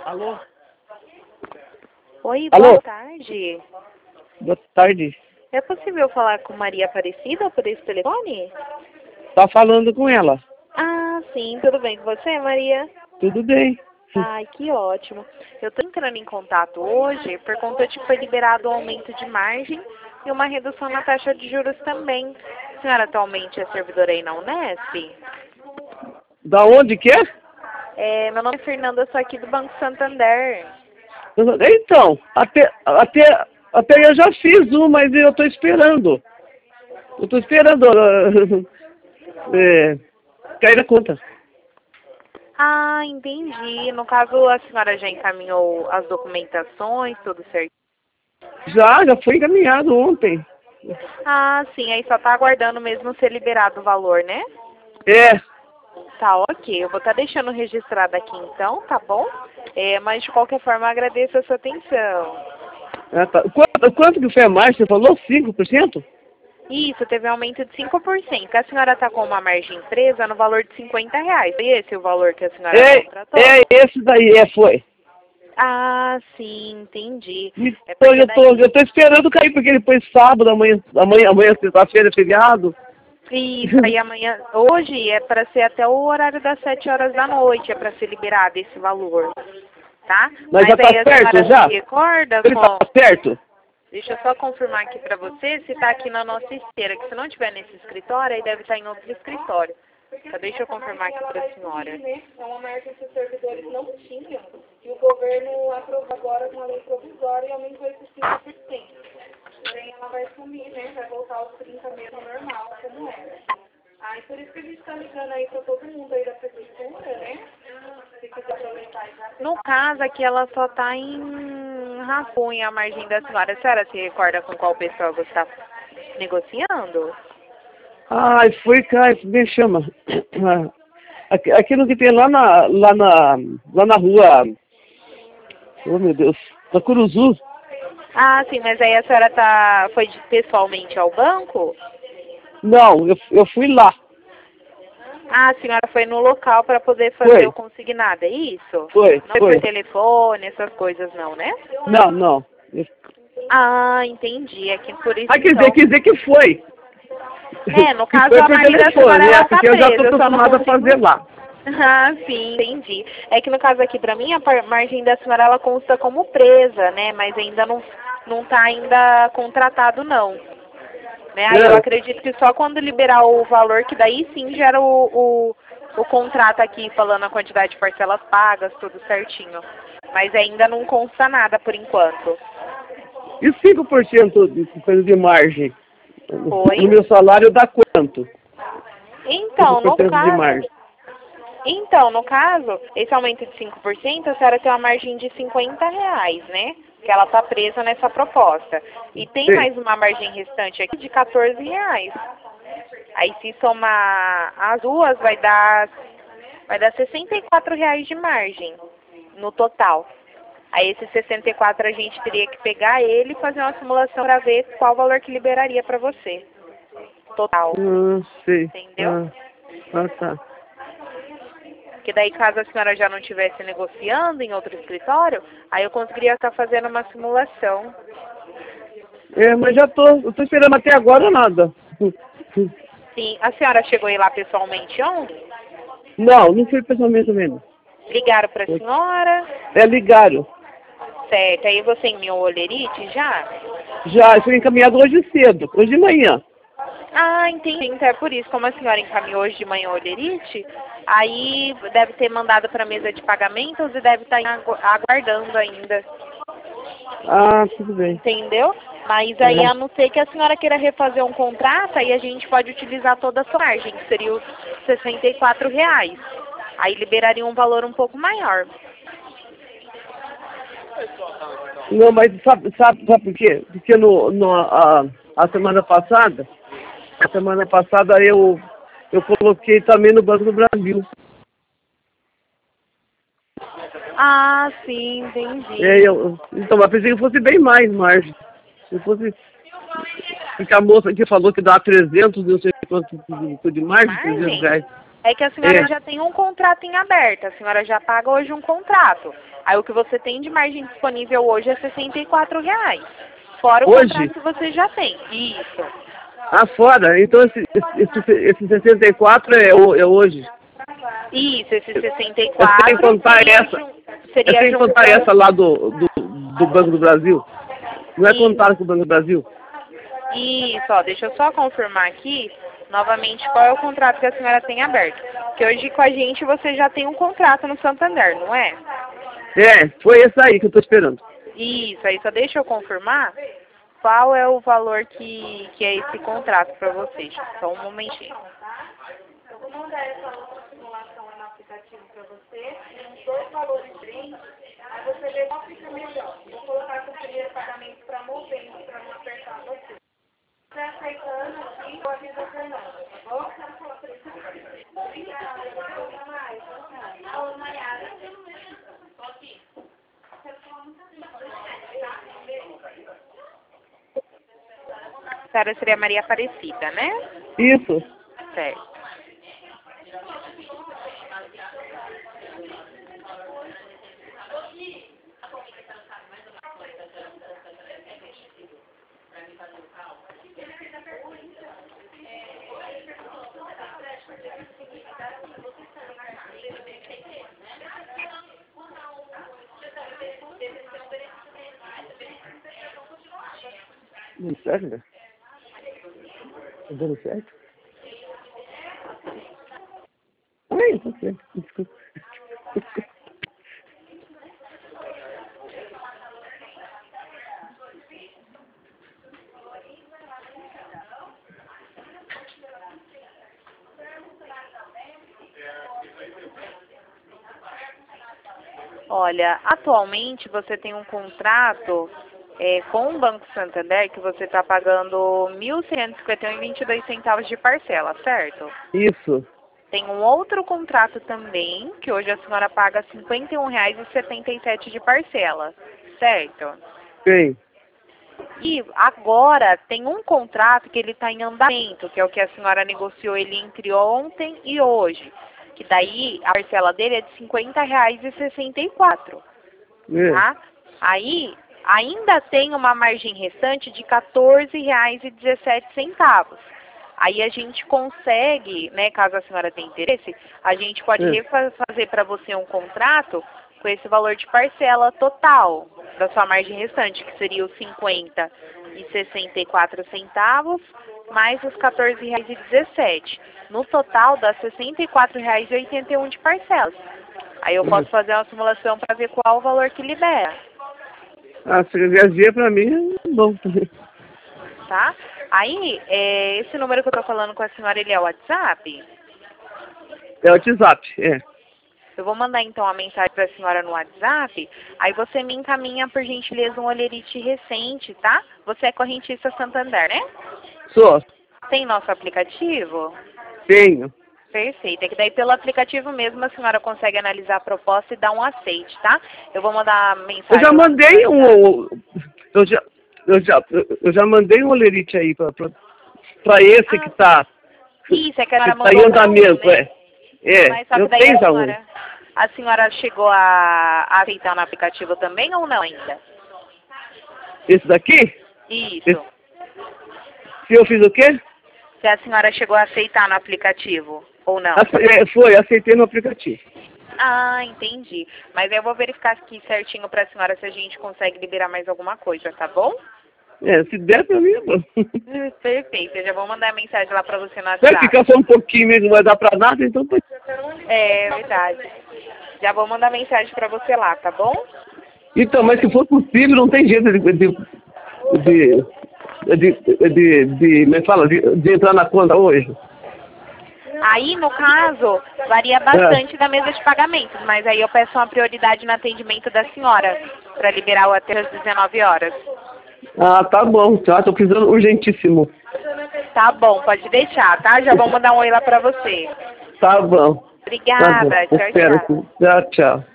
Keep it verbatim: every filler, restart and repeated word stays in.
Alô? Oi, Alô? boa tarde. Boa tarde. É possível falar com Maria Aparecida por esse telefone? Tá falando com ela. Ah, sim, tudo bem com você, Maria? Tudo bem. Ai, que ótimo. Eu estou entrando em contato hoje por conta de que foi liberado um aumento de margem e uma redução na taxa de juros também. A senhora atualmente é servidora aí na Unesp? Da onde que é? É, meu nome é Fernanda, sou aqui do Banco Santander. Então, até, até, até eu já fiz um, mas eu tô esperando. Eu tô esperando é, cair a conta. Ah, entendi. No caso, a senhora já encaminhou as documentações, tudo certo? Já, já foi encaminhado ontem. Ah, sim, aí só tá aguardando mesmo ser liberado o valor, né? É. Tá, ok. Eu vou estar deixando registrado aqui então, tá bom? É, mas de qualquer forma, eu agradeço a sua atenção. Ah, tá. Quanto, quanto que foi a margem? Você falou cinco por cento? Isso, teve um aumento de cinco por cento. A senhora está com uma margem presa no valor de cinquenta reais. Foi esse o valor que a senhora É, contratou? é esse daí, é, foi. Ah, sim, entendi. É Então, porque eu tô, daí... eu tô esperando cair, porque depois sábado, amanhã, amanhã, amanhã sexta-feira, é feriado. Isso, aí amanhã... Hoje é para ser até o horário das sete horas da noite, é para ser liberado esse valor, tá? Mas já tá aí a certo, senhora já? se recorda Ele tá com... certo? Deixa eu só confirmar aqui para você se está aqui na nossa esteira, que se não estiver nesse escritório, aí deve estar em outro escritório. Então, deixa eu confirmar aqui para a senhora. É uma margem que os servidores não tinham e o governo aprovou agora uma lei provisória e aumentou esses cinco por cento. Porém, ela vai sumir, né? Vai voltar aos trinta mesmo normal, como é. Ah, e por isso que a gente está ligando aí para todo mundo aí da prefeitura, né? Se quiser aproveitar e já... No caso, aqui ela só está em Rapunha, a margem da senhora. A senhora se recorda com qual pessoa você está negociando? Ai, foi, cara, me chama. Aqui- Aquilo que tem lá na, lá na, lá na rua, oh meu Deus, na Curuzu. Ah, sim, mas aí a senhora tá, foi de- pessoalmente ao banco? Não, eu, eu fui lá, Ah, a senhora foi no local para poder fazer foi, o consignado, é isso? foi, Não foi foi. por telefone, essas coisas não, né? Não, não. Eu- Ah, entendi. É que por isso Ah, quer dizer, então. quer dizer que foi. É, no Que caso foi a por margem da telefone, senhora né? ela tá Porque eu já presa, tô eu só não acostumado a fazer consigo. lá. Ah, sim, entendi. É que no caso aqui pra mim a par- margem da senhora ela consta como presa, né? Mas ainda não não tá ainda contratado não. Né? Aí eu É. acredito que só quando liberar o valor, que daí sim gera o, o, o contrato aqui, falando a quantidade de parcelas pagas, tudo certinho. Mas ainda não consta nada por enquanto. E cinco por cento de coisa de margem? No Oi? meu salário dá quanto? cinco Então, por no cento de caso, margem. então, no caso, esse aumento de cinco por cento, a senhora tem uma margem de cinquenta reais, né? Que ela está presa nessa proposta. E tem Sim. mais uma margem restante aqui de quatorze reais. Aí se somar as duas vai dar vai dar sessenta e quatro reais de margem no total. Aí esses sessenta e quatro a gente teria que pegar ele e fazer uma simulação para ver qual valor que liberaria para você. Total. Ah, sei. Entendeu? Ah, ah, tá. Porque daí caso a senhora já não estivesse negociando em outro escritório, aí eu conseguiria estar fazendo uma simulação. É, mas já tô, eu tô esperando até agora nada. Sim, a senhora chegou aí lá pessoalmente ontem? Não, não fui pessoalmente mesmo. Ligaram para a senhora? É, ligaram. Certo, aí você enviou o olerite já? Já, foi encaminhado hoje cedo, hoje de manhã. Ah, entendi. Então é por isso, como a senhora encaminhou hoje de manhã o olerite, aí deve ter mandado para a mesa de pagamentos e deve estar agu- aguardando ainda. Ah, tudo bem. Entendeu? Mas aí, Uhum. a não ser que a senhora queira refazer um contrato, aí a gente pode utilizar toda a sua margem, que seria os sessenta e quatro reais. Aí liberaria um valor um pouco maior. Não, mas sabe, sabe, sabe por quê? Porque no, no, a, a semana passada, a semana passada eu, eu coloquei também no Banco do Brasil. Ah, sim, entendi. É, eu, então, eu pensei que fosse bem mais margem. Se fosse. Porque a moça aqui falou que dá trezentos, não sei quanto de, de De margem, trezentos margem? reais. É que a senhora É. já tem um contrato em aberto, a senhora já paga hoje um contrato. Aí o que você tem de margem disponível hoje é sessenta e quatro reais. Fora o Hoje? contrato que você já tem. Isso. Ah, fora. Então esse, esse, esse sessenta e quatro é, o- é hoje. Isso, esse sessenta e É quatro sem contar seria, essa. jun- É seria sem contar juntando... essa lá do, do, do Banco do Brasil. Não é Isso. contada com o Banco do Brasil. Isso, ó, deixa eu só confirmar aqui, novamente, qual é o contrato que a senhora tem aberto. Porque hoje com a gente você já tem um contrato no Santander, não é? É, foi esse aí que eu tô esperando. Isso, aí só deixa eu confirmar qual é o valor que, que é esse contrato para vocês. Só um momentinho. Eu vou mandar essa outra simulação no aplicativo para você, uns dois valores diferentes, aí você vê qual fica melhor. Vou colocar o primeiro pagamento para novembro, para não apertar você. Você aceitando aqui, eu aviso a Fernanda, tá bom? Obrigada, até mais. Alô, Maiara. Tô aqui. A senhora seria Maria Aparecida, né? Isso. Certo. Dando certo, né? Tá dando certo? Ai, tá certo. Desculpa. Olha, atualmente você tem um contrato é, com o Banco Santander que você está pagando mil seiscentos e cinquenta e um reais e vinte e dois centavos de parcela, certo? Isso. Tem um outro contrato também, que hoje a senhora paga cinquenta e um reais e setenta e sete centavos de parcela, certo? Tem. E agora tem um contrato que ele está em andamento, que é o que a senhora negociou ele entre ontem e hoje. Que daí a parcela dele é de cinquenta reais e sessenta e quatro centavos, É. tá? Aí ainda tem uma margem restante de quatorze reais e dezessete centavos. Aí a gente consegue, né, caso a senhora tenha interesse, a gente pode É. refazer para você um contrato com esse valor de parcela total da sua margem restante, que seria os cinquenta e sessenta e quatro centavos, mais os quatorze reais e dezessete. No total dá sessenta e quatro reais e oitenta e um de parcelas. Aí eu posso fazer uma simulação para ver qual o valor que libera, Ah, se quiser ver pra mim, é bom também. tá? Aí, é, esse número que eu tô falando com a senhora, ele é o WhatsApp? É o WhatsApp, é. Eu vou mandar então a mensagem para a senhora no WhatsApp, aí você me encaminha, por gentileza, um olerite recente, tá? Você é correntista Santander, né? Sou. Tem nosso aplicativo? Tenho. Perfeito. É que daí pelo aplicativo mesmo a senhora consegue analisar a proposta e dar um aceite, tá? Eu vou mandar a mensagem... Eu já lá no mandei WhatsApp. um... Eu já, eu já, eu já mandei um olerite aí pra, pra, pra esse Ah, que tá... Isso, é que a Que senhora tá em mandou pra um, andamento, né? é. É, Mas só que eu daí tenho a já um. senhora, a senhora chegou a, a aceitar no aplicativo também ou não ainda? Esse daqui? Isso. Esse- Se eu fiz o quê? Se a senhora chegou a aceitar no aplicativo ou não? Ace- é, Foi, aceitei no aplicativo. Ah, entendi. Mas eu vou verificar aqui certinho pra senhora se a gente consegue liberar mais alguma coisa, tá bom? É, se der pra mim, é bom. Perfeito. Eu já vou mandar a mensagem lá pra você no Vai WhatsApp. ficar só um pouquinho mesmo, não vai dar pra nada, então... pode- É verdade. Já vou mandar mensagem pra você lá, tá bom? Então, mas se for possível, não tem jeito de... de, de de, de, de, me fala, de, de entrar na conta hoje. Aí, no caso, varia bastante da mesa de pagamentos, mas aí eu peço uma prioridade no atendimento da senhora, para liberar o até às dezenove horas. Ah, tá bom, tá, tô precisando urgentíssimo. Tá bom, pode deixar, tá? Já vou mandar um oi lá para você. Tá bom. Obrigada, Tá bom. tchau, Espero. tchau. Tchau, tchau.